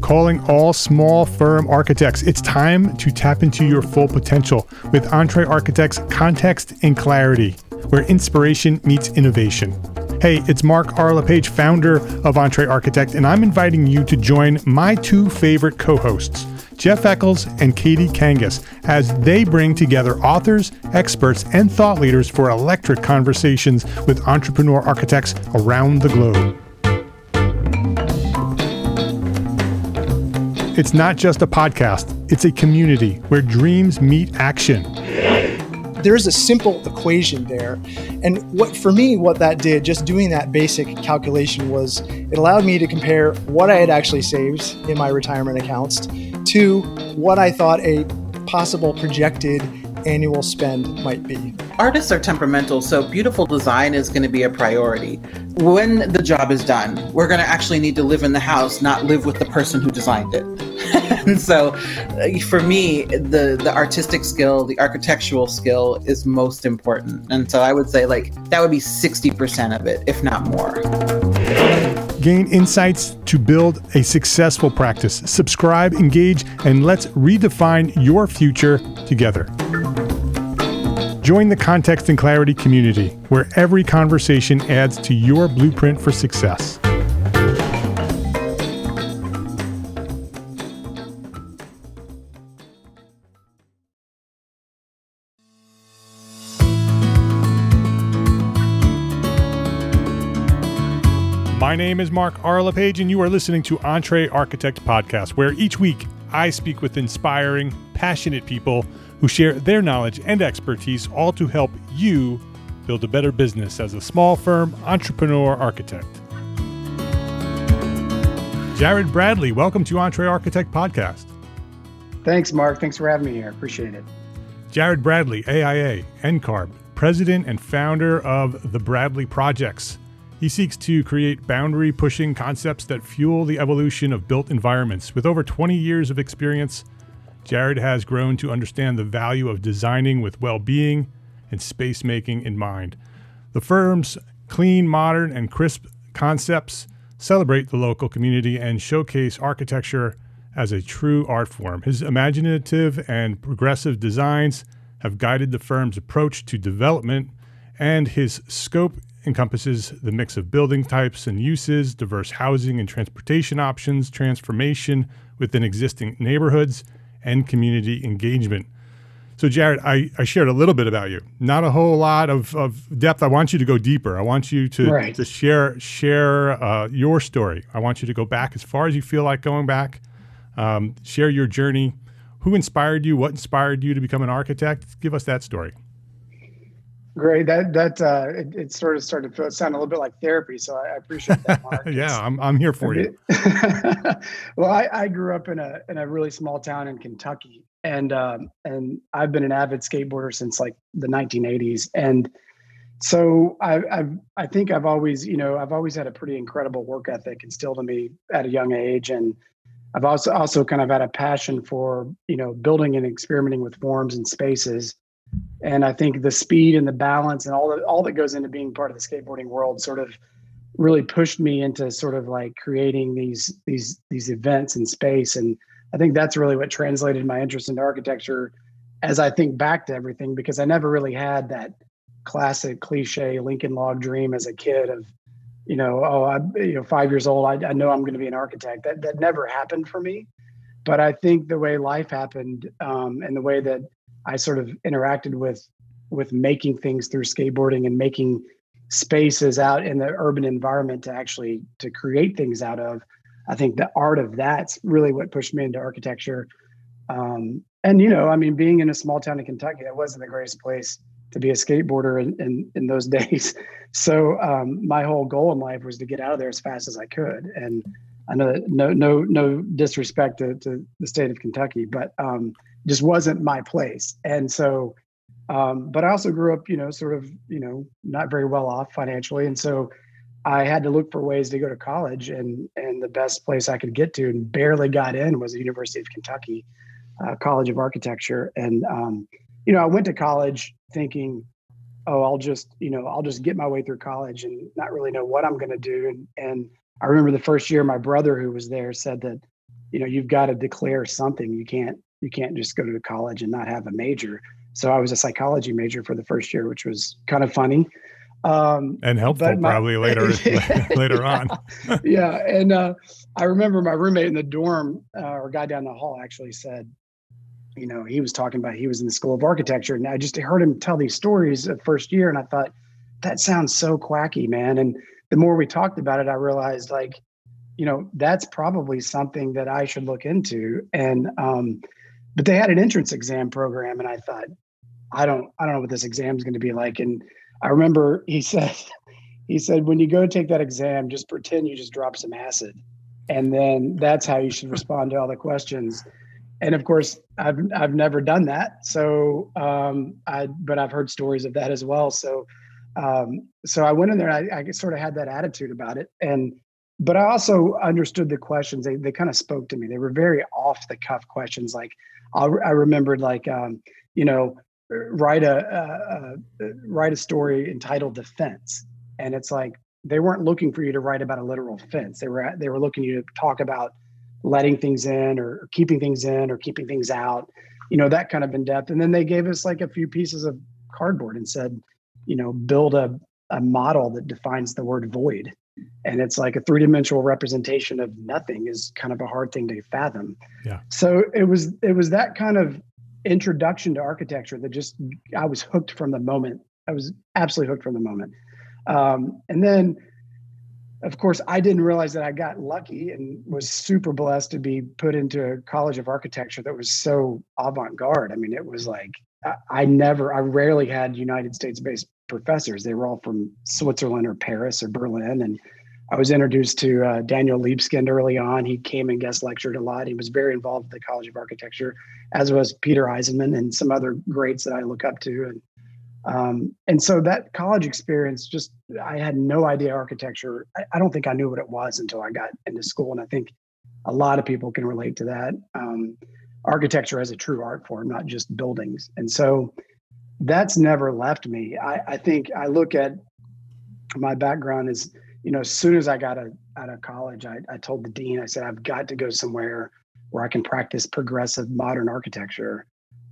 calling all small firm architects. It's time to tap into your full potential with EntreArchitect's Context and Clarity, where inspiration meets innovation. Hey, it's Mark R. LePage, founder of EntreArchitect, and I'm inviting you to join my two favorite co-hosts, Jeff Eccles and Katie Kangas, as they bring together authors, experts, and thought leaders for electric conversations with entrepreneur architects around the globe. It's not just a podcast, it's a community where dreams meet action. There's a simple equation there. And what that did, just doing that basic calculation, was it allowed me to compare what I had actually saved in my retirement accounts to what I thought a possible projected annual spend might be. Artists are temperamental, so beautiful design is going to be a priority. When the job is done, we're going to actually need to live in the house, not live with the person who designed it. And so for me, the artistic skill, the architectural skill is most important. And so I would say that would be 60% of it, if not more. Gain insights to build a successful practice. Subscribe, engage, and let's redefine your future together. Join the Context and Clarity community, where every conversation adds to your blueprint for success. My name is Mark R. LePage, and you are listening to EntreArchitect Podcast, where each week I speak with inspiring, passionate people who share their knowledge and expertise, all to help you build a better business as a small firm entrepreneur architect. Jared Bradley, welcome to EntreArchitect Podcast. Thanks, Mark. Thanks for having me here. Appreciate it. Jared Bradley, AIA, NCARB, president and founder of the Bradley Projects. He seeks to create boundary-pushing concepts that fuel the evolution of built environments. With over 20 years of experience, Jared has grown to understand the value of designing with well-being and space-making in mind. The firm's clean, modern, and crisp concepts celebrate the local community and showcase architecture as a true art form. His imaginative and progressive designs have guided the firm's approach to development, and his scope encompasses the mix of building types and uses, diverse housing and transportation options, transformation within existing neighborhoods, and community engagement. So Jared, I shared a little bit about you, not a whole lot of depth. I want you to go deeper. I want you to share your story. I want you to go back as far as you feel like going back, share your journey. Who inspired you? What inspired you to become an architect? Give us that story. Great. It sort of started to sound a little bit like therapy, so I appreciate that, Mark. Yeah, I'm here for you. Well, I grew up in a really small town in Kentucky, and I've been an avid skateboarder since like the 1980s, and so I think I've always had a pretty incredible work ethic instilled in me at a young age, and I've also kind of had a passion for building and experimenting with forms and spaces. And I think the speed and the balance and all that goes into being part of the skateboarding world sort of really pushed me into sort of like creating these events in space. And I think that's really what translated my interest into architecture as I think back to everything, because I never really had that classic cliche Lincoln Log dream as a kid of, 5 years old, I know I'm going to be an architect. That never happened for me. But I think the way life happened and the way that I sort of interacted with making things through skateboarding and making spaces out in the urban environment to create things out of. I think the art of that's really what pushed me into architecture. And being in a small town in Kentucky, that wasn't the greatest place to be a skateboarder in those days. So my whole goal in life was to get out of there as fast as I could. And I know that no disrespect to the state of Kentucky, but just wasn't my place. And so, but I also grew up, not very well off financially. And so I had to look for ways to go to college, and the best place I could get to and barely got in was the University of Kentucky College of Architecture. And, I went to college thinking, I'll just get my way through college and not really know what I'm going to do. And I remember the first year, my brother who was there said that you've got to declare something. You can't just go to college and not have a major. So I was a psychology major for the first year, which was kind of funny. And helpful probably later on. Yeah. And I remember my roommate in the dorm, or guy down the hall, actually said, he was talking about, he was in the School of Architecture, and I just heard him tell these stories of first year. And I thought, that sounds so quacky, man. And the more we talked about it, I realized that's probably something that I should look into. And, but they had an entrance exam program, and I thought, I don't know what this exam is going to be like. And I remember he said, when you go take that exam, just pretend you just drop some acid. And then that's how you should respond to all the questions. And of course, I've never done that. So, but I've heard stories of that as well. So I went in there, and I sort of had that attitude about it. But I also understood the questions. They kind of spoke to me. They were very off the cuff questions. Like I remembered write a story entitled "The Fence," and it's like they weren't looking for you to write about a literal fence. They were looking for you to talk about letting things in, or keeping things in, or keeping things out. That kind of in depth. And then they gave us like a few pieces of cardboard and said, build a model that defines the word void. And it's like a three-dimensional representation of nothing is kind of a hard thing to fathom. Yeah. So it was that kind of introduction to architecture that I was hooked from the moment. I was absolutely hooked from the moment. And then, of course, I didn't realize that I got lucky and was super blessed to be put into a college of architecture that was so avant-garde. I mean, it was like, I rarely had United States-based professors. They were all from Switzerland or Paris or Berlin. And I was introduced to Daniel Libeskind early on. He came and guest lectured a lot. He was very involved with the College of Architecture, as was Peter Eisenman and some other greats that I look up to. And so that college experience, I had no idea architecture. I don't think I knew what it was until I got into school. And I think a lot of people can relate to that. Architecture as a true art form, not just buildings. And so that's never left me. I think I look at my background as, as soon as I got out of college, I told the dean, I said, I've got to go somewhere where I can practice progressive modern architecture.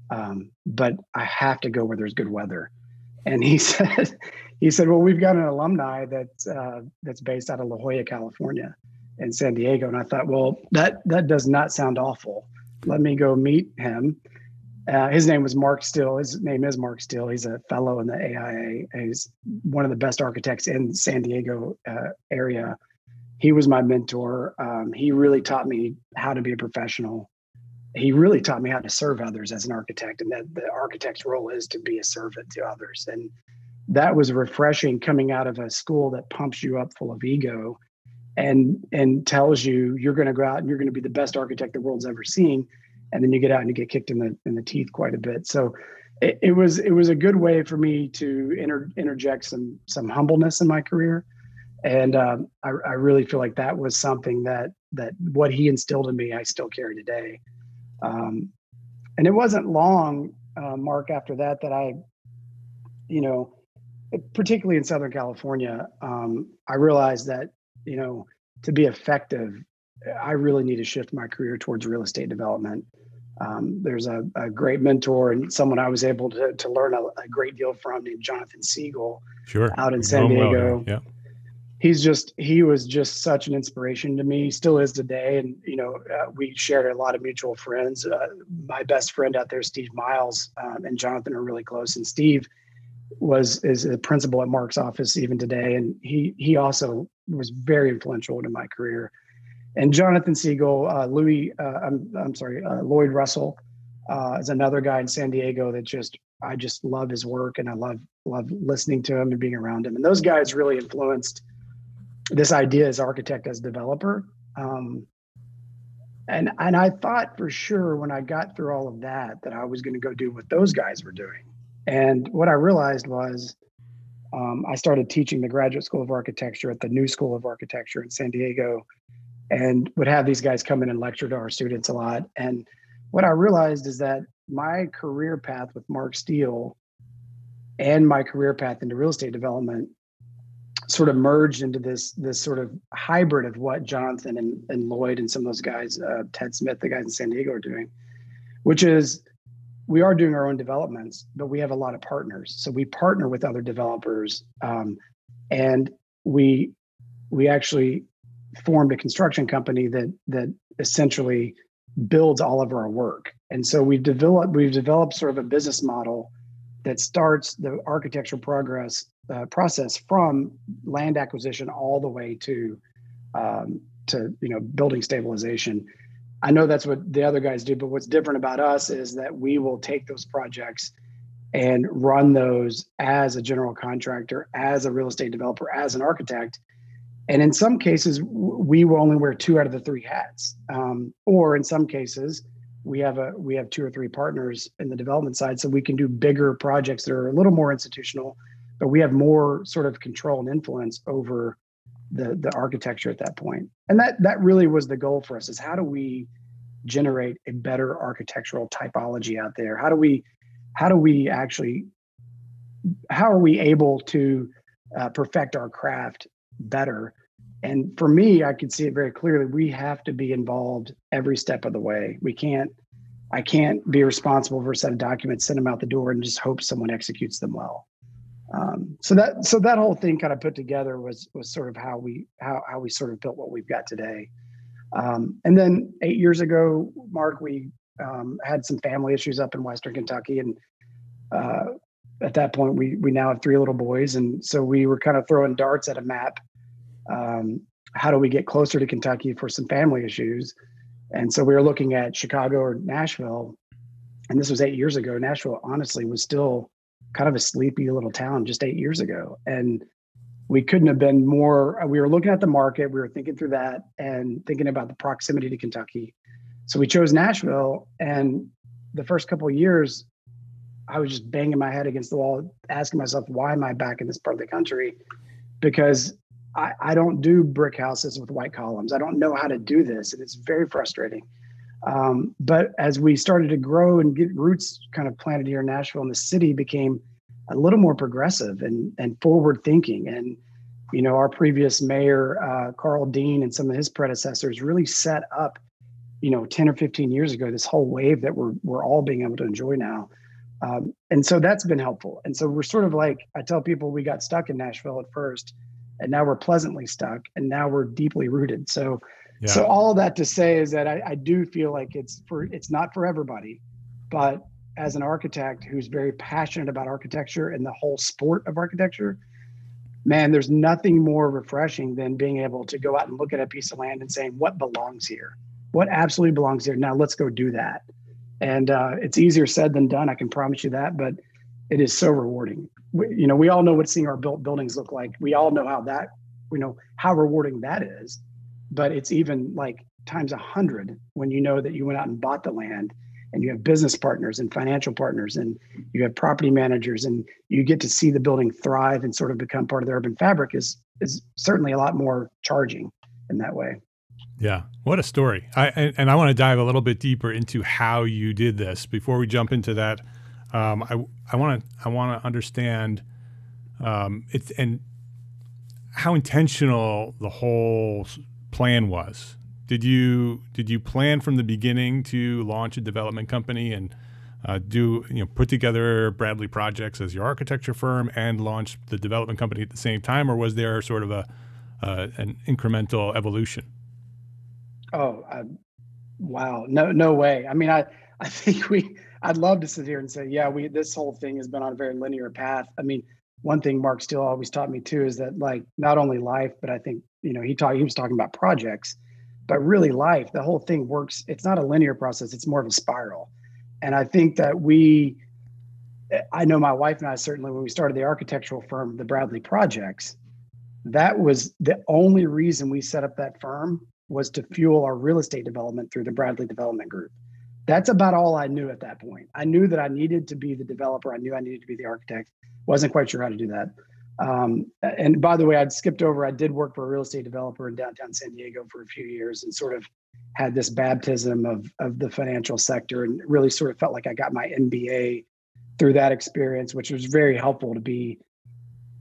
But I have to go where there's good weather. And he said, well, we've got an alumni that's based out of La Jolla, California, in San Diego. And I thought, well, that does not sound awful. Let me go meet him. His name was Mark Still. His name is Mark Still. He's a fellow in the AIA. He's one of the best architects in San Diego area. He was my mentor. He really taught me how to be a professional. He really taught me how to serve others as an architect, and that the architect's role is to be a servant to others. And that was refreshing, coming out of a school that pumps you up full of ego and tells you you're going to go out and you're going to be the best architect the world's ever seen. And then you get out and you get kicked in the teeth quite a bit. So it was a good way for me to interject some humbleness in my career. And I really feel like that was something that what he instilled in me, I still carry today. And it wasn't long, Mark, after that I, particularly in Southern California, I realized that, to be effective, I really need to shift my career towards real estate development. There's a great mentor and someone I was able to learn a great deal from, named Jonathan Siegel, out in San Diego. Yeah. He was just such an inspiration to me, still is today. And, we shared a lot of mutual friends. My best friend out there, Steve Miles, and Jonathan are really close. And Steve is a principal at Mark's office even today. And he also was very influential in my career. And Jonathan Siegel, Lloyd Russell is another guy in San Diego that I just love his work, and I love listening to him and being around him. And those guys really influenced this idea as architect, as developer. And I thought for sure when I got through all of that I was going to go do what those guys were doing. And what I realized was I started teaching the Graduate School of Architecture at the New School of Architecture in San Diego, and would have these guys come in and lecture to our students a lot. And what I realized is that my career path with Mark Steele and my career path into real estate development sort of merged into this sort of hybrid of what Jonathan and Lloyd and some of those guys, Ted Smith, the guys in San Diego, are doing, which is we are doing our own developments, but we have a lot of partners. So we partner with other developers, and we actually formed a construction company that essentially builds all of our work. And so we've developed sort of a business model that starts the architectural process from land acquisition all the way to building stabilization. I know that's what the other guys do, but what's different about us is that we will take those projects and run those as a general contractor, as a real estate developer, as an architect. And in some cases, we will only wear 2 out of the 3 hats. Or in some cases, we have 2 or 3 partners in the development side, so we can do bigger projects that are a little more institutional, but we have more sort of control and influence over the architecture at that point. And that really was the goal for us, is how do we generate a better architectural typology out there? How are we able to perfect our craft better? And for me, I could see it very clearly. We have to be involved every step of the way. I can't be responsible for a set of documents, send them out the door, and just hope someone executes them well. So that whole thing kind of put together was sort of how we sort of built what we've got today. And then 8 years ago, Mark, we had some family issues up in Western Kentucky, and at that point, we now have 3 little boys, and so we were kind of throwing darts at a map. How do we get closer to Kentucky for some family issues? And so we were looking at Chicago or Nashville, and this was 8 years ago. Nashville, honestly, was still kind of a sleepy little town just 8 years ago. And we couldn't have been more, we were looking at the market, we were thinking through that and thinking about the proximity to Kentucky. So we chose Nashville, and the first couple of years, I was just banging my head against the wall, asking myself, why am I back in this part of the country? Because I don't do brick houses with white columns. I don't know how to do this, and it's very frustrating. But as we started to grow and get roots kind of planted here in Nashville, and the city became a little more progressive and forward thinking. And, our previous mayor, Carl Dean, and some of his predecessors really set up, 10 or 15 years ago, this whole wave that we're all being able to enjoy now. And so that's been helpful. And so we're sort of like, I tell people, we got stuck in Nashville at first, and now we're pleasantly stuck, and now we're deeply rooted. So all of that to say is that I do feel like it's not for everybody, but as an architect who's very passionate about architecture and the whole sport of architecture, man, there's nothing more refreshing than being able to go out and look at a piece of land and saying, what belongs here? What absolutely belongs here? Now let's go do that. And it's easier said than done, I can promise you that, but it is so rewarding. We all know what seeing our built buildings look like. We all know how rewarding that is, but it's even like times 100 when you know that you went out and bought the land, and you have business partners and financial partners, and you have property managers, and you get to see the building thrive and sort of become part of the urban fabric is certainly a lot more charging in that way. Yeah. What a story. I want to dive a little bit deeper into how you did this. Before we jump into that, I want to understand it's and how intentional the whole plan was. Did you plan from the beginning to launch a development company and put together Bradley Projects as your architecture firm and launch the development company at the same time, or was there sort of an incremental evolution? Oh, wow. No way. I mean, I think I'd love to sit here and say, yeah, this whole thing has been on a very linear path. I mean, one thing Mark Steele always taught me too is that, like, not only life, but I think, he was talking about projects, but really life, the whole thing works. It's not a linear process. It's more of a spiral. And I think that I know my wife and I, certainly when we started the architectural firm, the Bradley Projects, that was the only reason we set up that firm, was to fuel our real estate development through the Bradley Development Group. That's about all I knew at that point. I knew that I needed to be the developer. I knew I needed to be the architect. Wasn't quite sure how to do that. And by the way, I'd skipped over. I did work for a real estate developer in downtown San Diego for a few years, and sort of had this baptism of the financial sector, and really sort of felt like I got my MBA through that experience, which was very helpful to be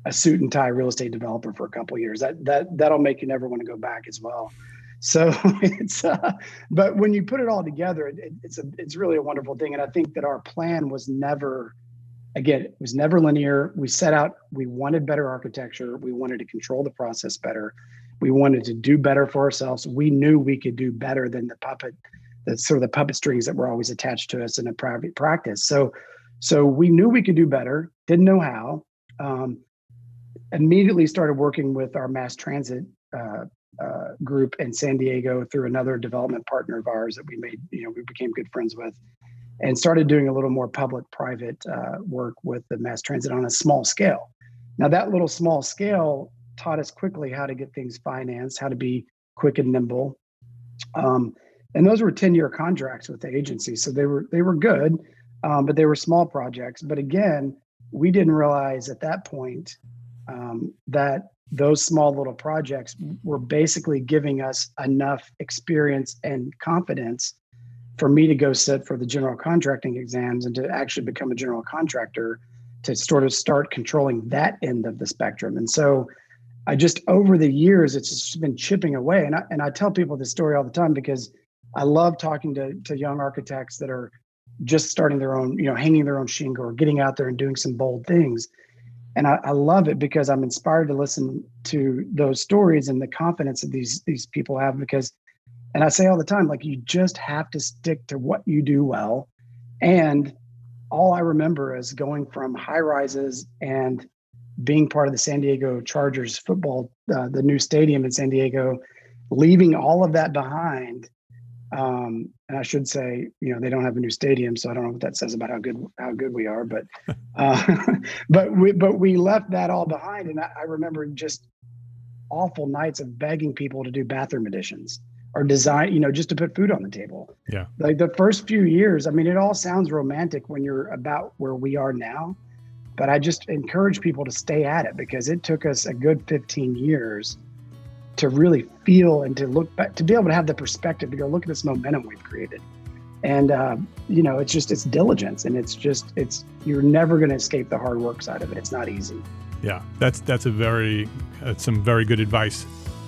a suit and tie real estate developer for a couple of years. That'll make you never want to go back as well. So but when you put it all together, it's really a wonderful thing. And I think that our plan was never linear. We set out, we wanted better architecture. We wanted to control the process better. We wanted to do better for ourselves. We knew we could do better than the puppet strings that were always attached to us in a private practice. So we knew we could do better, didn't know how. Immediately started working with our mass transit group in San Diego through another development partner of ours that we became good friends with, and started doing a little more public-private work with the mass transit on a small scale. Now, that little small scale taught us quickly how to get things financed, how to be quick and nimble. And those were 10-year contracts with the agency. So they were good, but they were small projects. But again, we didn't realize at that point that those small little projects were basically giving us enough experience and confidence for me to go sit for the general contracting exams and to actually become a general contractor, to sort of start controlling that end of the spectrum. And so I just, over the years, it's just been chipping away. And I tell people this story all the time because I love talking to young architects that are just starting their own, hanging their own shingle or getting out there and doing some bold things. And I love it because I'm inspired to listen to those stories and the confidence that these people have, because, and I say all the time, like, you just have to stick to what you do well. And all I remember is going from high rises and being part of the San Diego Chargers football, the new stadium in San Diego, leaving all of that behind. And I should say, they don't have a new stadium, so I don't know what that says about how good we are. But but we left that all behind, and I remember just awful nights of begging people to do bathroom additions or design, just to put food on the table. Yeah. Like the first few years, I mean, it all sounds romantic when you're about where we are now, but I just encourage people to stay at it, because it took us a good 15 years to really feel and to look back, to be able to have the perspective to go, look at this momentum we've created. And, it's diligence, and you're never going to escape the hard work side of it. It's not easy. Yeah, that's some very good advice.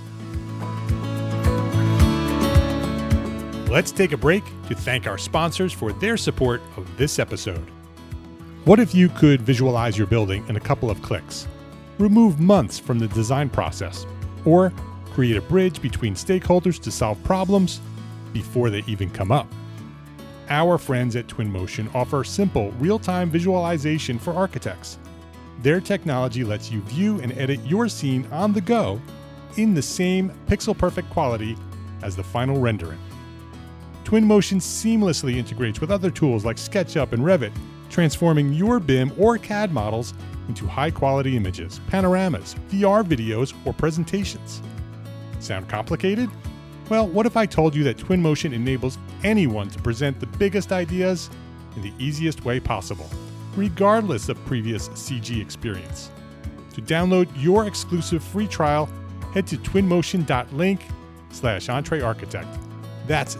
Let's take a break to thank our sponsors for their support of this episode. What if you could visualize your building in a couple of clicks, remove months from the design process, or create a bridge between stakeholders to solve problems before they even come up? Our friends at Twinmotion offer simple, real-time visualization for architects. Their technology lets you view and edit your scene on the go in the same pixel-perfect quality as the final rendering. Twinmotion seamlessly integrates with other tools like SketchUp and Revit, transforming your BIM or CAD models into high-quality images, panoramas, VR videos, or presentations. Sound complicated? Well, what if I told you that Twinmotion enables anyone to present the biggest ideas in the easiest way possible, regardless of previous CG experience? To download your exclusive free trial, head to twinmotion.link/EntreArchitect. That's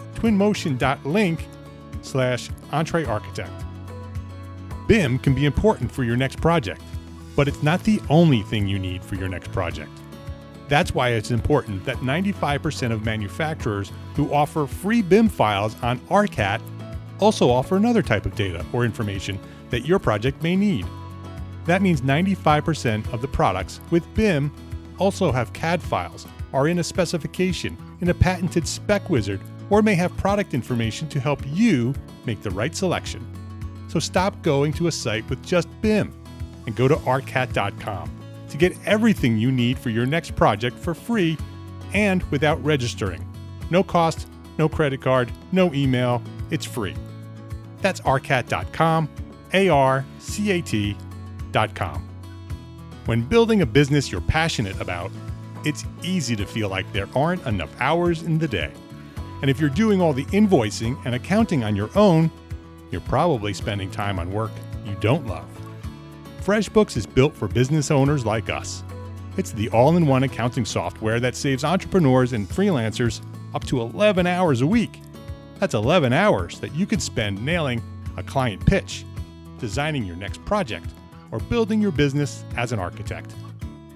twinmotion.link/EntreArchitect. BIM can be important for your next project, but it's not the only thing you need for your next project. That's why it's important that 95% of manufacturers who offer free BIM files on ARCAT also offer another type of data or information that your project may need. That means 95% of the products with BIM also have CAD files, are in a specification, in a patented spec wizard, or may have product information to help you make the right selection. So stop going to a site with just BIM and go to arcat.com to get everything you need for your next project for free and without registering. No cost, no credit card, no email. It's free. That's arcat.com, ARCAT.com. When building a business you're passionate about, it's easy to feel like there aren't enough hours in the day. And if you're doing all the invoicing and accounting on your own, you're probably spending time on work you don't love. FreshBooks is built for business owners like us. It's the all-in-one accounting software that saves entrepreneurs and freelancers up to 11 hours a week. That's 11 hours that you could spend nailing a client pitch, designing your next project, or building your business as an architect.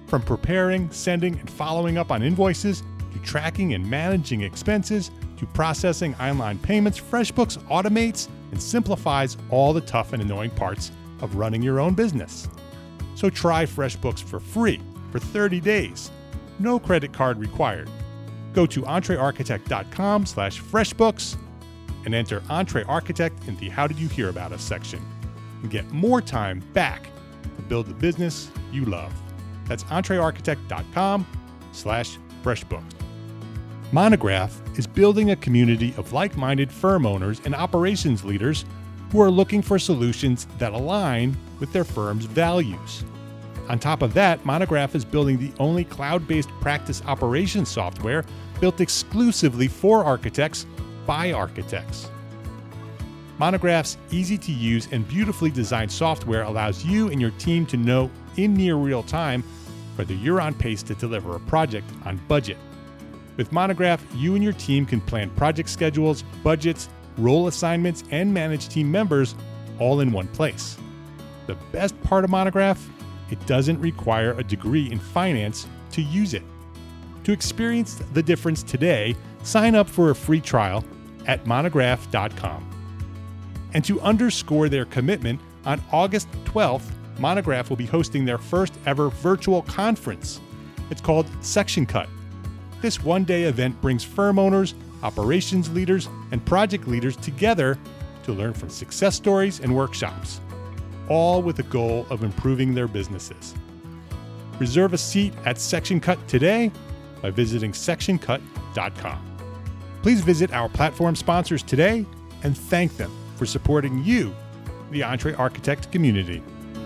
From preparing, sending, and following up on invoices, to tracking and managing expenses, to processing online payments, FreshBooks automates and simplifies all the tough and annoying parts of running your own business. So try FreshBooks for free for 30 days. No credit card required. Go to entrearchitect.com/freshbooks and enter EntreArchitect in the How Did You Hear About Us section and get more time back to build the business you love. That's entrearchitect.com/freshbooks. Monograph is building a community of like-minded firm owners and operations leaders who are looking for solutions that align with their firm's values. On top of that, Monograph is building the only cloud-based practice operations software built exclusively for architects by architects. Monograph's easy-to-use and beautifully designed software allows you and your team to know in near real time whether you're on pace to deliver a project on budget. With Monograph, you and your team can plan project schedules, budgets, role assignments, and manage team members all in one place. The best part of Monograph? It doesn't require a degree in finance to use it. To experience the difference today, sign up for a free trial at monograph.com. And to underscore their commitment, on August 12th, Monograph will be hosting their first ever virtual conference. It's called Section Cut. This one-day event brings firm owners, operations leaders, and project leaders together to learn from success stories and workshops, all with the goal of improving their businesses. Reserve a seat at Section Cut today by visiting sectioncut.com. Please visit our platform sponsors today and thank them for supporting you, the EntreArchitect community.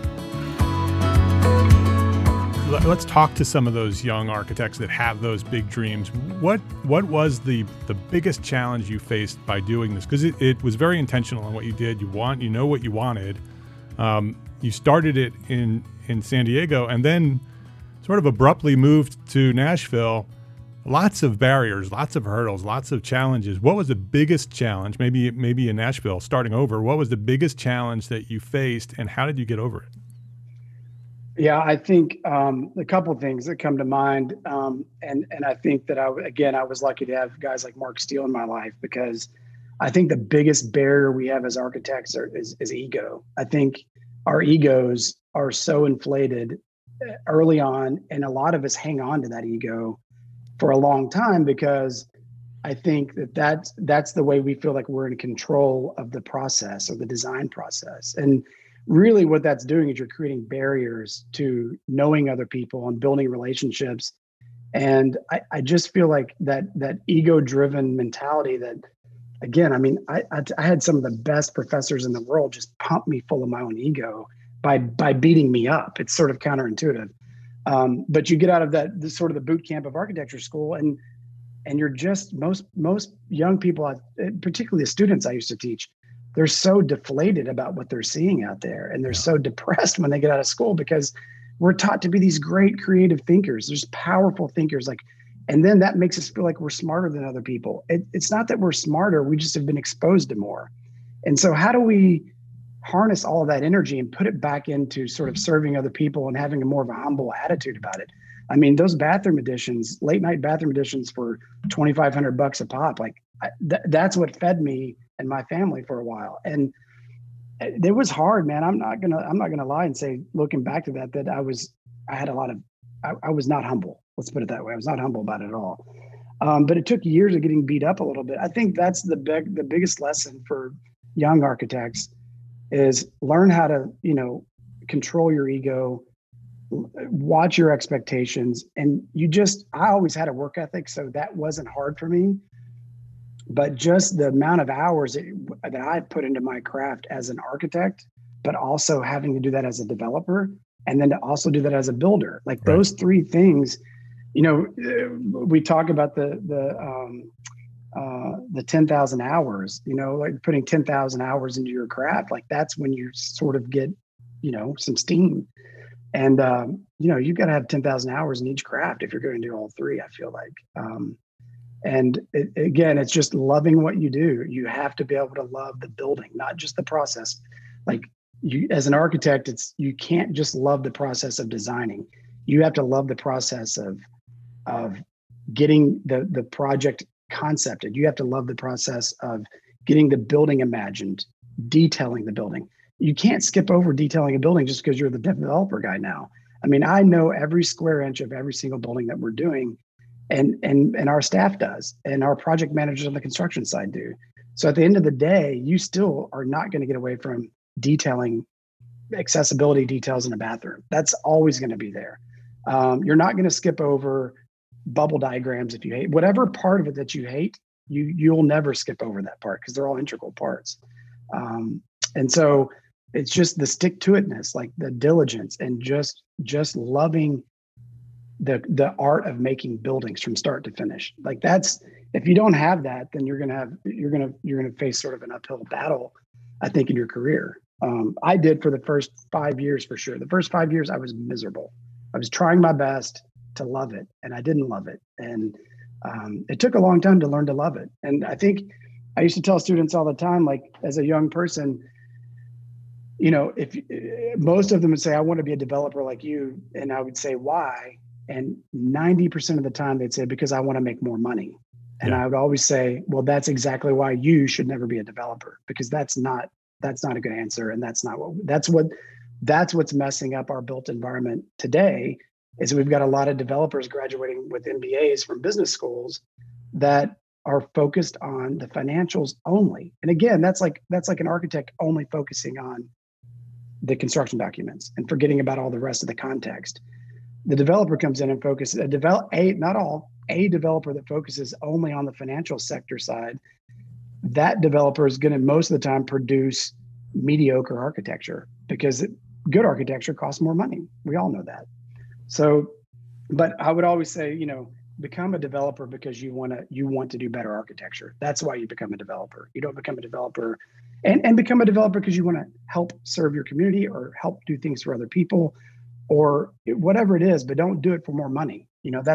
Let's talk to some of those young architects that have those big dreams. What was the biggest challenge you faced by doing this? Because it was very intentional in what you did. You know what you wanted. You started it in San Diego and then sort of abruptly moved to Nashville. Lots of barriers, lots of hurdles, lots of challenges. What was the biggest challenge? Maybe in Nashville, starting over. What was the biggest challenge that you faced, and how did you get over it? Yeah, I think a couple of things that come to mind, and I think that I was lucky to have guys like Mark Steele in my life, because I think the biggest barrier we have as architects is ego. I think our egos are so inflated early on, and a lot of us hang on to that ego for a long time because I think that's the way we feel like we're in control of the process or the design process. And really what that's doing is you're creating barriers to knowing other people and building relationships. And I just feel like that ego-driven mentality that, again, I mean, I had some of the best professors in the world just pump me full of my own ego by beating me up. It's sort of counterintuitive. But you get out of this sort of the boot camp of architecture school, and you're just most young people, particularly the students I used to teach, they're so deflated about what they're seeing out there, and they're so depressed when they get out of school because we're taught to be these great creative thinkers. There's powerful thinkers, and then that makes us feel like we're smarter than other people. It's not that we're smarter; we just have been exposed to more. And so, how do we harness all of that energy and put it back into sort of serving other people and having a more of a humble attitude about it? I mean, those bathroom editions, late night bathroom editions for $2,500 a pop, that's what fed me and my family for a while. And it was hard, man. I'm not gonna lie and say, looking back to that I was not humble. Let's put it that way. I was not humble about it at all. But it took years of getting beat up a little bit. I think that's the biggest lesson for young architects is learn how to, control your ego, watch your expectations. And I always had a work ethic, so that wasn't hard for me. But just the amount of hours that I put into my craft as an architect, but also having to do that as a developer, and then to also do that as a builder, right. Those three things, we talk about the 10,000 hours, like putting 10,000 hours into your craft, that's when you sort of get, some steam. And, you've got to have 10,000 hours in each craft if you're going to do all three, I feel like. And again, it's just loving what you do. You have to be able to love the building, not just the process. You, as an architect, you can't just love the process of designing. you have to love the process of getting the project concepted. You have to love the process of getting the building imagined, detailing the building. You can't skip over detailing a building just because you're the developer guy now. I mean, I know every square inch of every single building that we're doing, and our staff does, and our project managers on the construction side do. So at the end of the day, you still are not going to get away from detailing accessibility details in a bathroom. That's always going to be there. You're not going to skip over bubble diagrams if you hate whatever part of it that you hate. You'll never skip over that part because they're all integral parts. And so it's just the stick to itness, like the diligence, and just loving the art of making buildings from start to finish. Like that's, if you don't have that, then you're gonna face sort of an uphill battle, I think, in your career. I did for the first 5 years, for sure. The first 5 years I was miserable. I was trying my best to love it, and I didn't love it. And it took a long time to learn to love it. And I think I used to tell students all the time, like as a young person, you know, if most of them would say, I want to be a developer like you. And I would say, why? And 90% of the time they'd say, because I want to make more money. And I would always say, well, that's exactly why you should never be a developer, because that's not a good answer. And that's what's messing up our built environment today, is we've got a lot of developers graduating with MBAs from business schools that are focused on the financials only. And again, that's like an architect only focusing on the construction documents and forgetting about all the rest of the context. The developer comes in and focuses, a developer that focuses only on the financial sector side, that developer is going to most of the time produce mediocre architecture, because good architecture costs more money. We all know that. So, but I would always say, you know, become a developer because you want to do better architecture. That's why you become a developer. You don't become a developer and become a developer because you want to help serve your community or help do things for other people or whatever it is, but don't do it for more money. You know,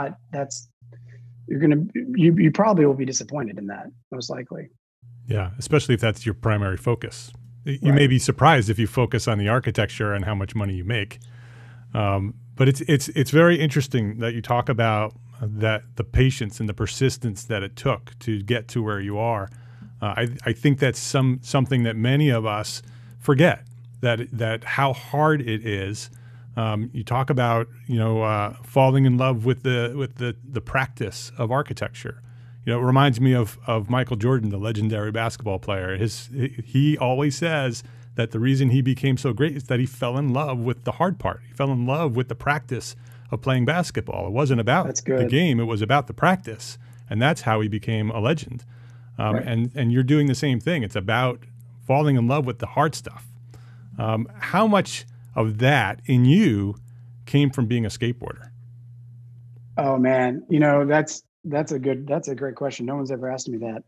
you probably will be disappointed in that, most likely. Yeah, especially if that's your primary focus. You may be surprised if you focus on the architecture and how much money you make. But it's very interesting that you talk about that the patience and the persistence that it took to get to where you are. I think that's something that many of us forget, that how hard it is. You talk about falling in love with the practice of architecture. You know, it reminds me of Michael Jordan, the legendary basketball player. He always says that the reason he became so great is that he fell in love with the hard part. He fell in love with the practice of playing basketball. It wasn't about the game. It was about the practice. And that's how he became a legend. Right. And you're doing the same thing. It's about falling in love with the hard stuff. How much of that in you came from being a skateboarder? Oh man, that's a great question. No one's ever asked me that.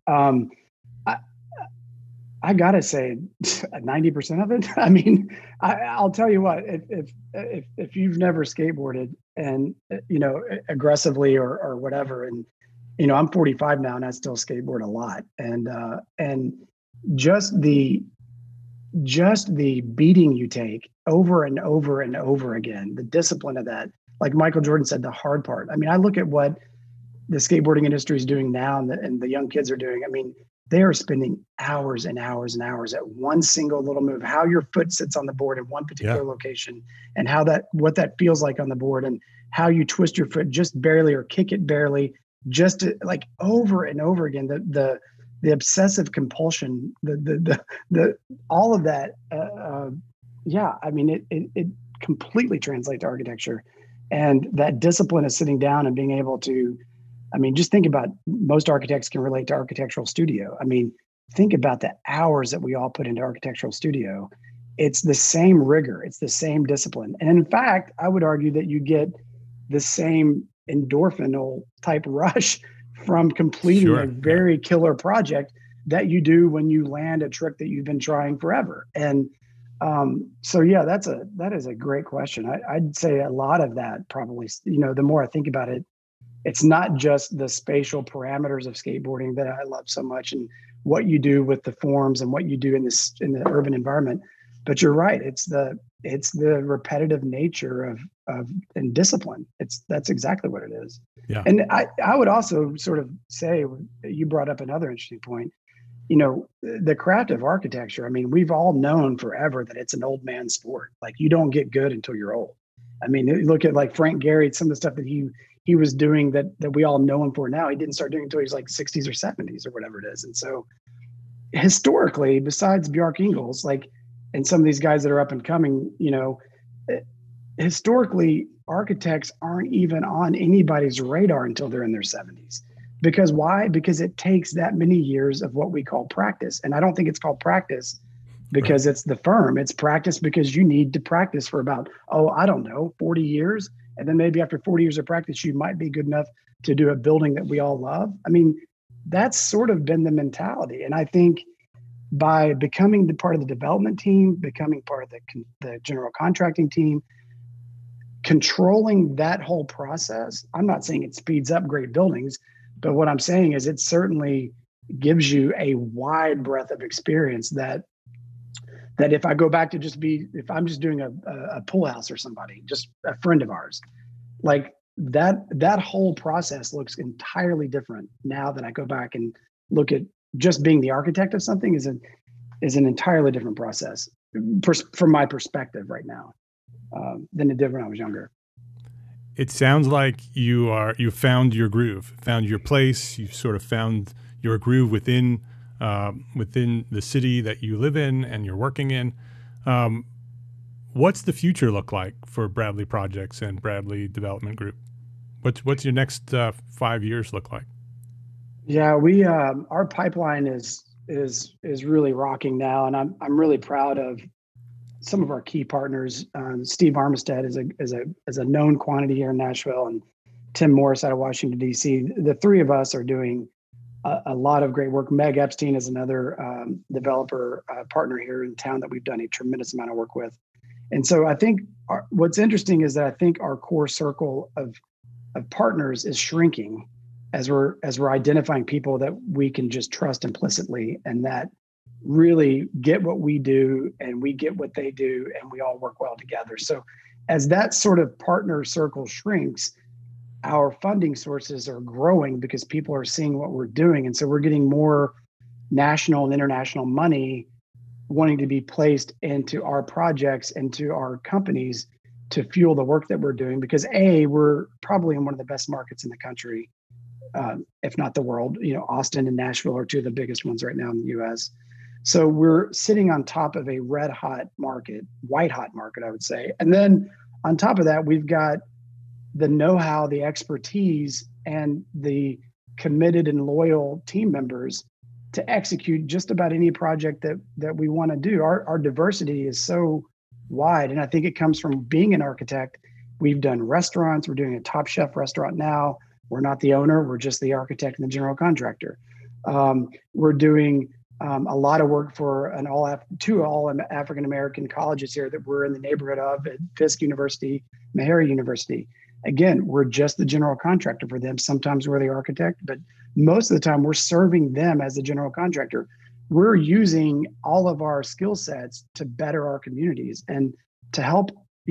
I gotta say 90% of it. I mean, I'll tell you what, if you've never skateboarded and, aggressively or whatever, and, I'm 45 now and I still skateboard a lot. And just the beating you take over and over and over again, the discipline of that, like Michael Jordan said, the hard part. I mean, I look at what the skateboarding industry is doing now and the young kids are doing. I mean, they are spending hours and hours and hours at one single little move, how your foot sits on the board in one particular location, and what that feels like on the board, and how you twist your foot just barely or kick it barely, just to, like, over and over again. The obsessive compulsion, the all of that. I mean, it completely translates to architecture, and that discipline of sitting down and being able to. I mean, just think about, most architects can relate to architectural studio. I mean, think about the hours that we all put into architectural studio. It's the same rigor. It's the same discipline. And in fact, I would argue that you get the same endorphinal type rush from completing a very killer project that you do when you land a trick that you've been trying forever. And that is a great question. I'd say a lot of that probably, the more I think about it, it's not just the spatial parameters of skateboarding that I love so much, and what you do with the forms and what you do in the urban environment. But you're right. It's the it's the repetitive nature of and discipline. That's exactly what it is. Yeah. And I would also sort of say, you brought up another interesting point. The craft of architecture, I mean, we've all known forever that it's an old man sport. Like, you don't get good until you're old. I mean, you look at like Frank Gehry, some of the stuff that he was doing that we all know him for now. He didn't start doing it until he was like 60s or 70s or whatever it is. And so historically, besides Bjarke Ingels, like, and some of these guys that are up and coming, historically, architects aren't even on anybody's radar until they're in their 70s. Because why? Because it takes that many years of what we call practice. And I don't think it's called practice because it's the firm. It's practice because you need to practice for about, 40 years. And then maybe after 40 years of practice, you might be good enough to do a building that we all love. I mean, that's sort of been the mentality. And I think by becoming the part of the development team, becoming part of the general contracting team, controlling that whole process, I'm not saying it speeds up great buildings, but what I'm saying is it certainly gives you a wide breadth of experience that if I go back to if I'm just doing a pool house or somebody, just a friend of ours, like that whole process looks entirely different now that I go back and look at just being the architect of something is an entirely different process from my perspective right now than it did when I was younger. It sounds like you found your groove, found your place. You sort of found your groove within the city that you live in and you're working in. What's the future look like for Bradley Projects and Bradley Development Group? What's your next 5 years look like? Yeah, we our pipeline is really rocking now, and I'm really proud of some of our key partners. Steve Armistead is a known quantity here in Nashville, and Tim Morris out of Washington, D.C. The three of us are doing a lot of great work. Meg Epstein is another developer partner here in town that we've done a tremendous amount of work with. And so I think what's interesting is that I think our core circle of partners is shrinking as we're identifying people that we can just trust implicitly and that really get what we do and we get what they do and we all work well together. So as that sort of partner circle shrinks, our funding sources are growing because people are seeing what we're doing. And so we're getting more national and international money wanting to be placed into our projects and to our companies to fuel the work that we're doing because we're probably in one of the best markets in the country, if not the world. Austin and Nashville are two of the biggest ones right now in the US. So we're sitting on top of a white hot market, I would say. And then on top of that, we've got the know-how, the expertise, and the committed and loyal team members to execute just about any project that we want to do. Our diversity is so wide, and I think it comes from being an architect. We've done restaurants. We're doing a Top Chef restaurant now. We're not the owner. We're just the architect and the general contractor. We're doing a lot of work for two African-American colleges here that we're in the neighborhood of at Fisk University, Meharry University. Again, we're just the general contractor for them. Sometimes we're the architect, but most of the time we're serving them as the general contractor. We're using all of our skill sets to better our communities and to help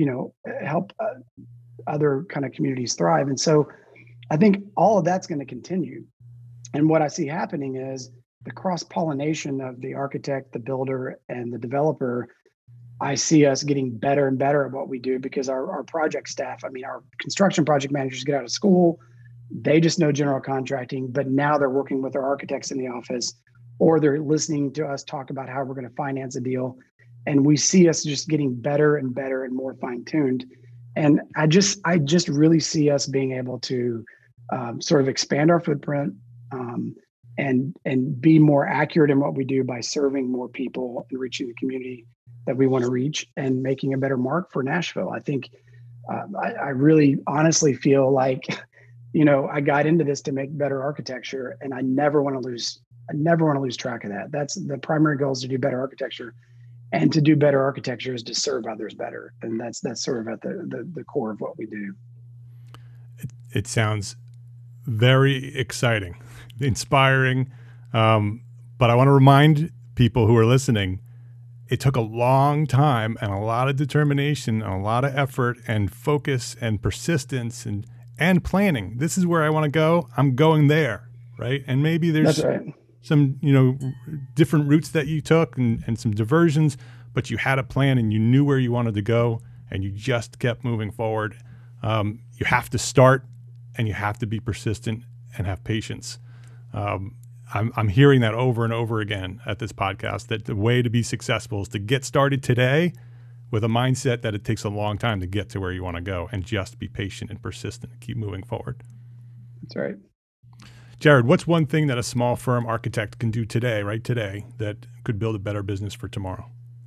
other kind of communities thrive. And so I think all of that's going to continue. And what I see happening is the cross-pollination of the architect, the builder, and the developer. I see us getting better and better at what we do because our project staff, our construction project managers get out of school, they just know general contracting, but now they're working with our architects in the office, or they're listening to us talk about how we're going to finance a deal. And we see us just getting better and better and more fine-tuned. And I just really see us being able to sort of expand our footprint and be more accurate in what we do by serving more people and reaching the community that we want to reach and making a better mark for Nashville. I think I really honestly feel like, I got into this to make better architecture, and I never want to lose track of that. That's the primary goal, is to do better architecture, and to do better architecture is to serve others better. And that's sort of at the core of what we do. It sounds very exciting, inspiring. But I want to remind people who are listening, it took a long time and a lot of determination and a lot of effort and focus and persistence and planning. This is where I want to go. I'm going there, right? And maybe there's some, different routes that you took and some diversions, but you had a plan and you knew where you wanted to go and you just kept moving forward. You have to start and you have to be persistent and have patience. I'm hearing that over and over again at this podcast, that the way to be successful is to get started today with a mindset that it takes a long time to get to where you want to go, and just be patient and persistent and keep moving forward. That's right. Jared, what's one thing that a small firm architect can do today, right today, that could build a better business for tomorrow?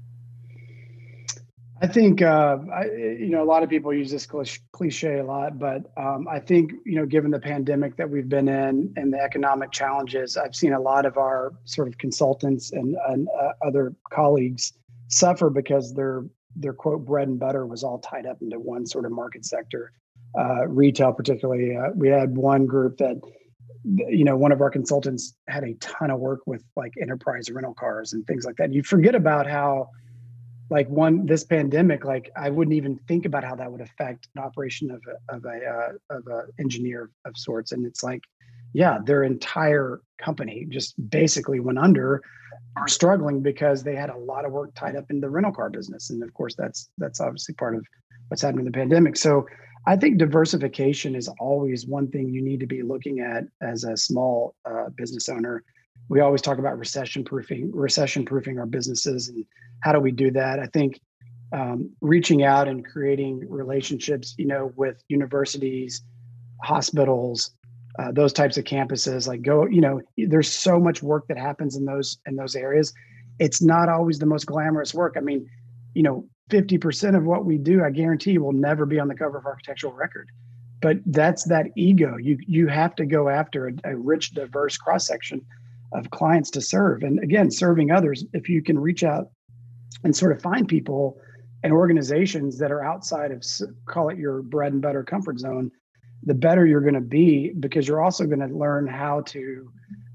I think, a lot of people use this cliche a lot, but I think, given the pandemic that we've been in and the economic challenges, I've seen a lot of our sort of consultants and other colleagues suffer because their quote bread and butter was all tied up into one sort of market sector, retail particularly. We had one group that, one of our consultants had a ton of work with like enterprise rental cars and things like that. You forget about how, this pandemic, I wouldn't even think about how that would affect an operation of a engineer of sorts. And it's like, yeah, their entire company just basically went under, are struggling because they had a lot of work tied up in the rental car business. And of course, that's obviously part of what's happening in the pandemic. So I think diversification is always one thing you need to be looking at as a small business owner. We always talk about recession-proofing our businesses, and how do we do that? I think reaching out and creating relationships, with universities, hospitals, those types of campuses, there's so much work that happens in those areas. It's not always the most glamorous work. I mean, 50% of what we do, I guarantee, will never be on the cover of Architectural Record. But that's that ego. You have to go after a rich, diverse cross-section of clients to serve. And again, serving others, if you can reach out and sort of find people and organizations that are outside of, call it your bread and butter comfort zone, the better you're going to be, because you're also going to learn how to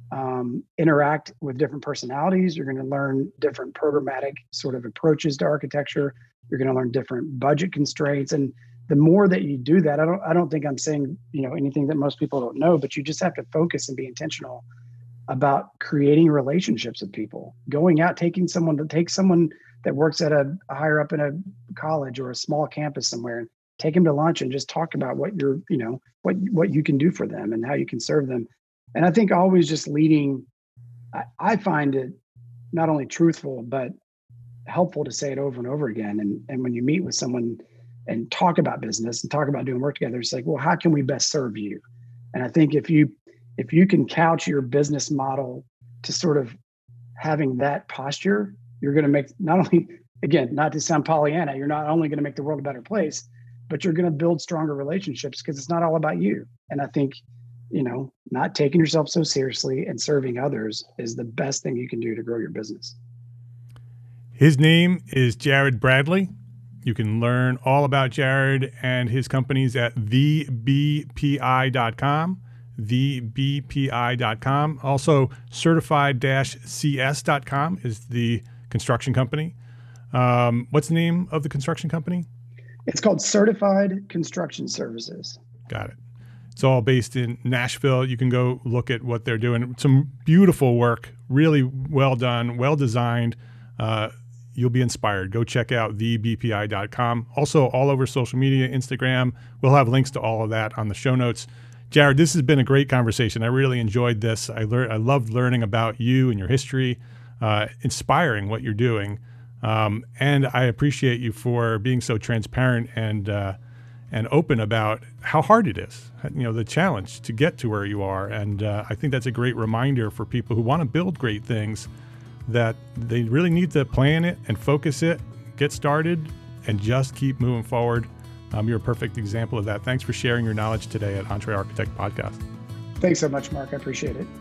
interact with different personalities. You're going to learn different programmatic sort of approaches to architecture. You're going to learn different budget constraints. And the more that you do that, I don't think I'm saying, anything that most people don't know, but you just have to focus and be intentional about creating relationships with people, going out, take someone that works at a higher up in a college or a small campus somewhere, and take them to lunch and just talk about what what you can do for them and how you can serve them. And I think always just leading, I find it not only truthful, but helpful to say it over and over again. And when you meet with someone and talk about business and talk about doing work together, it's like, well, how can we best serve you? And I think if you can couch your business model to sort of having that posture, you're going to make not only, again, not to sound Pollyanna, you're not only going to make the world a better place, but you're going to build stronger relationships, because it's not all about you. And I think, not taking yourself so seriously and serving others is the best thing you can do to grow your business. His name is Jared Bradley. You can learn all about Jared and his companies at thebpi.com. thebpi.com. Also, certified-cs.com is the construction company. What's the name of the construction company? It's called Certified Construction Services. Got it. It's all based in Nashville. You can go look at what they're doing. Some beautiful work, really well done, well designed. You'll be inspired. Go check out thebpi.com. Also, all over social media, Instagram. We'll have links to all of that on the show notes. Jared, this has been a great conversation. I really enjoyed this. I loved learning about you and your history, inspiring what you're doing. And I appreciate you for being so transparent and open about how hard it is, the challenge to get to where you are. And I think that's a great reminder for people who want to build great things, that they really need to plan it and focus it, get started, and just keep moving forward. You're a perfect example of that. Thanks for sharing your knowledge today at EntreArchitect Podcast. Thanks so much, Mark. I appreciate it.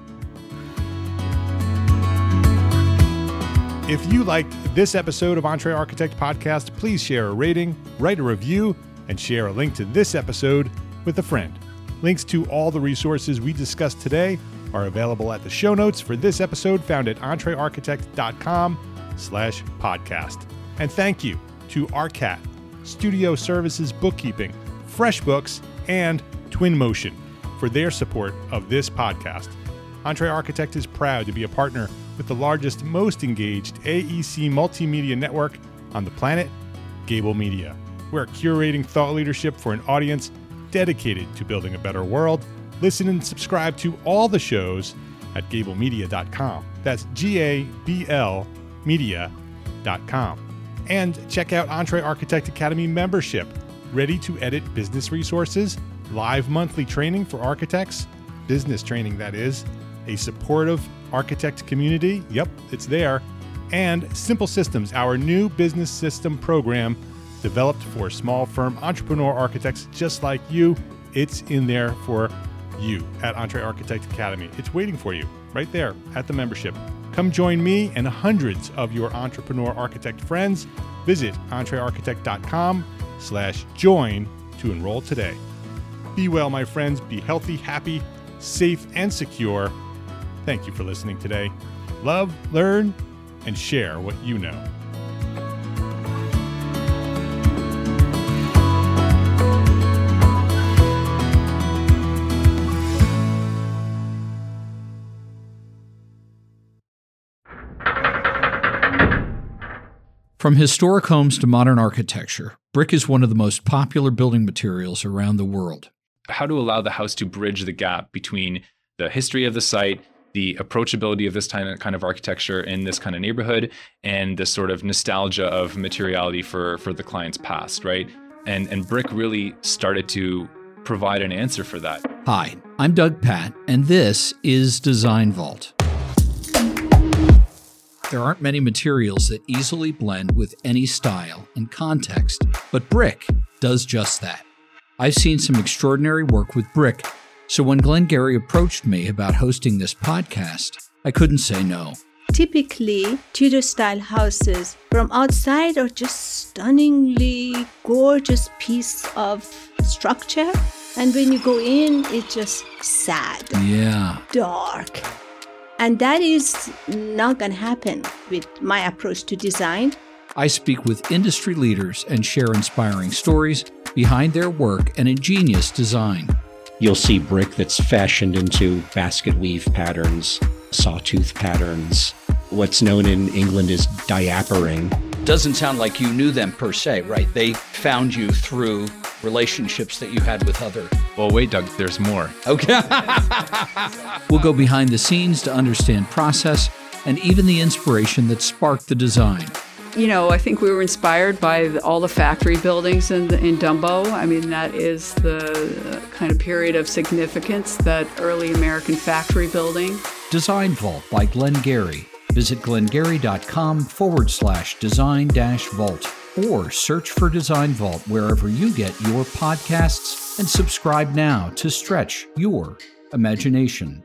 If you liked this episode of EntreArchitect Podcast, please share a rating, write a review, and share a link to this episode with a friend. Links to all the resources we discussed today are available at the show notes for this episode, found at entrearchitect.com/1. patreon.com/podcast. And thank you to Arcat, Studio Services Bookkeeping, FreshBooks, and Twinmotion for their support of this podcast. EntreArchitect is proud to be a partner with the largest, most engaged AEC multimedia network on the planet, Gable Media. We're curating thought leadership for an audience dedicated to building a better world. Listen and subscribe to all the shows at gablemedia.com. That's GABL media.com. And check out EntreArchitect Academy membership. Ready to edit business resources, live monthly training for architects, business training that is, a supportive architect community, yep, it's there, and Simple Systems, our new business system program developed for small firm entrepreneur architects just like you. It's in there for you at EntreArchitect Academy. It's waiting for you right there at the membership. Come join me and hundreds of your entrepreneur architect friends. Visit entrearchitect.com/join to enroll today. Be well, my friends. Be healthy, happy, safe, and secure. Thank you for listening today. Love, learn, and share what you know. From historic homes to modern architecture, brick is one of the most popular building materials around the world. How to allow the house to bridge the gap between the history of the site, the approachability of this kind of architecture in this kind of neighborhood, and the sort of nostalgia of materiality for the client's past, right? And brick really started to provide an answer for that. Hi, I'm Doug Patt, and this is Design Vault. There aren't many materials that easily blend with any style and context, but brick does just that. I've seen some extraordinary work with brick, so when Glenn Gary approached me about hosting this podcast, I couldn't say no. Typically, Tudor-style houses from outside are just stunningly gorgeous piece of structure, and when you go in, it's just sad, dark. And that is not going to happen with my approach to design. I speak with industry leaders and share inspiring stories behind their work and ingenious design. You'll see brick that's fashioned into basket weave patterns, sawtooth patterns. What's known in England as diapering. Doesn't sound like you knew them per se, right? They found you through relationships that you had with other... Well, wait, Doug, there's more. Okay. We'll go behind the scenes to understand process and even the inspiration that sparked the design. You know, I think we were inspired by all the factory buildings in Dumbo. I mean, that is the kind of period of significance, that early American factory building. Design Vault by Glenn Gary. Visit glengary.com/design-vault or search for Design Vault wherever you get your podcasts and subscribe now to stretch your imagination.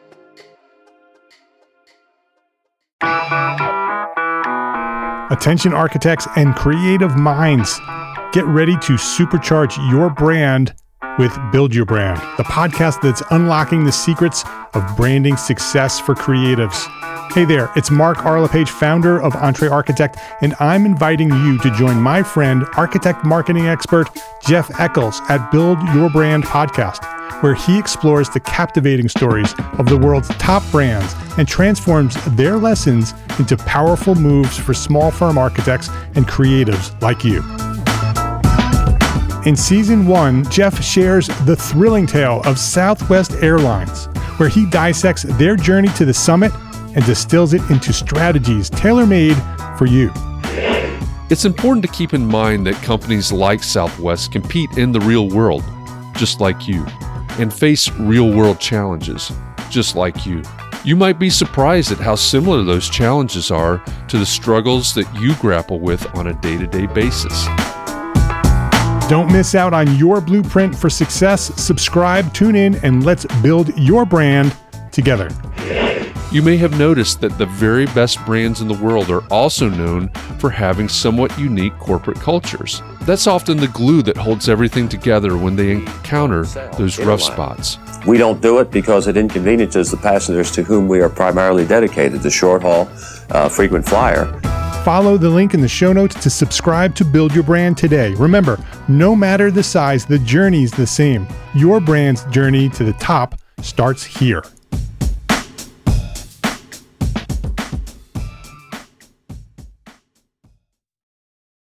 Attention architects and creative minds, get ready to supercharge your brand with Build Your Brand, the podcast that's unlocking the secrets of branding success for creatives. Hey there, it's Mark R. LePage, founder of EntreArchitect, and I'm inviting you to join my friend, architect marketing expert Jeff Eccles at Build Your Brand podcast, where he explores the captivating stories of the world's top brands and transforms their lessons into powerful moves for small firm architects and creatives like you. In Season 1, Jeff shares the thrilling tale of Southwest Airlines, where he dissects their journey to the summit and distills it into strategies tailor-made for you. It's important to keep in mind that companies like Southwest compete in the real world, just like you, and face real-world challenges, just like you. You might be surprised at how similar those challenges are to the struggles that you grapple with on a day-to-day basis. Don't miss out on your blueprint for success. Subscribe, tune in, and let's build your brand together. You may have noticed that the very best brands in the world are also known for having somewhat unique corporate cultures. That's often the glue that holds everything together when they encounter those rough spots. We don't do it because it inconveniences the passengers to whom we are primarily dedicated, the short haul, frequent flyer. Follow the link in the show notes to subscribe to Build Your Brand today. Remember, no matter the size, the journey's the same. Your brand's journey to the top starts here.